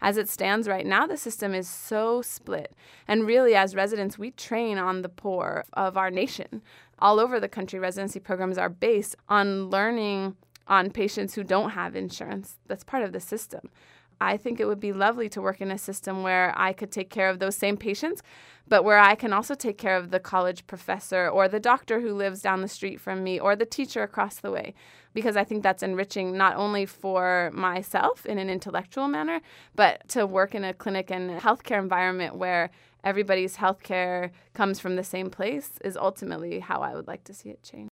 As it stands right now, the system is so split. And really, as residents, we train on the poor of our nation. All over the country, residency programs are based on learning on patients who don't have insurance. That's part of the system. I think it would be lovely to work in a system where I could take care of those same patients, but where I can also take care of the college professor or the doctor who lives down the street from me or the teacher across the way, because I think that's enriching not only for myself in an intellectual manner, but to work in a clinic and healthcare environment where everybody's healthcare comes from the same place is ultimately how I would like to see it change.